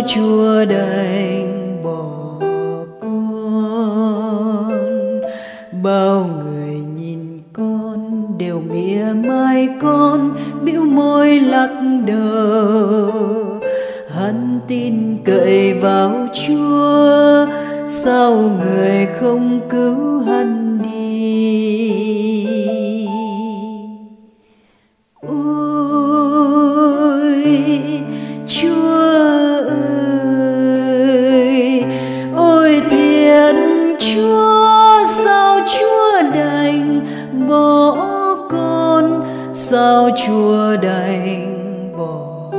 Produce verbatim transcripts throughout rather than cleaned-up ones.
Chúa đành bỏ con. Bao người nhìn con đều mỉa mai con, bĩu môi lắc đầu. Hắn tin cậy vào Chúa, sao người không cứu hắn đi? Ôi Chúa ơi, ôi Thiên Chúa, sao Chúa đành bỏ con, sao Chúa đành bỏ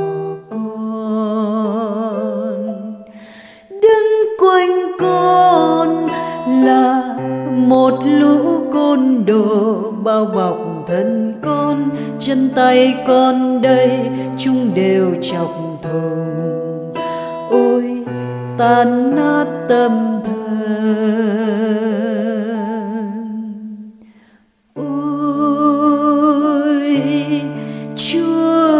con? Đứng quanh con là một lũ côn đồ bao bọc thân con, chân tay con đây chúng đều chọc thùng. Ôi tan nát tâm thân. Ôi Chúa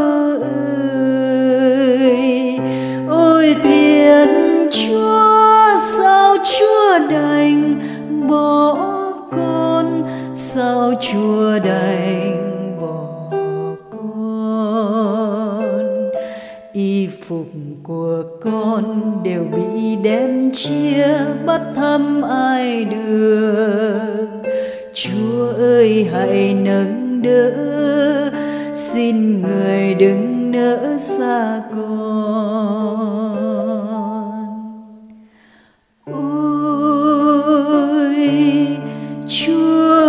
ơi, ôi Thiên Chúa, sao Chúa đành bỏ con, sao Chúa đành bỏ con? Y phục của con đều bị đem chia, bắt thăm ai được? Chúa ơi hãy nâng đỡ, xin người đừng nỡ xa con. Ôi Chúa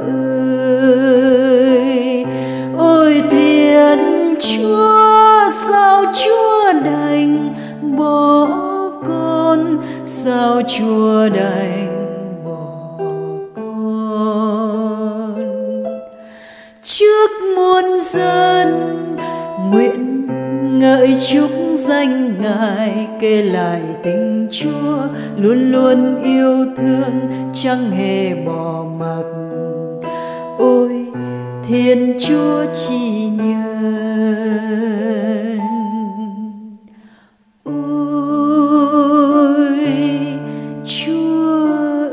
ơi, ôi Thiên Chúa, sao Chúa đành bỏ con, sao Chúa đành bỏ con? Trước muôn dân nguyện ngợi chúc danh Ngài, kể lại tình Chúa luôn luôn yêu thương, chẳng hề bỏ mặc. Ôi Thiên Chúa chi nhân, ôi Chúa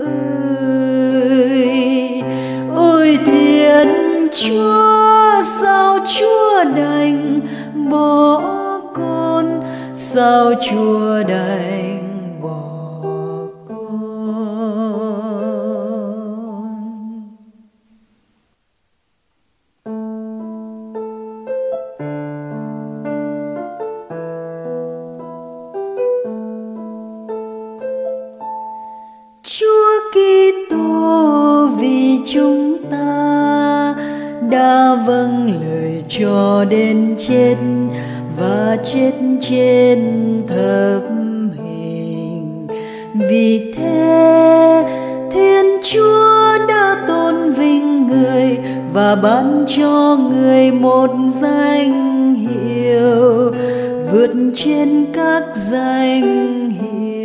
ơi, ôi Thiên Chúa, sao Chúa đành bỏ con, sao Chúa đành bỏ con? Chúa Kitô vì chúng ta đã vâng lời cho đến chết, và chết trên thập hình. Vì thế Thiên Chúa đã tôn vinh người và ban cho người một danh hiệu vượt trên các danh hiệu.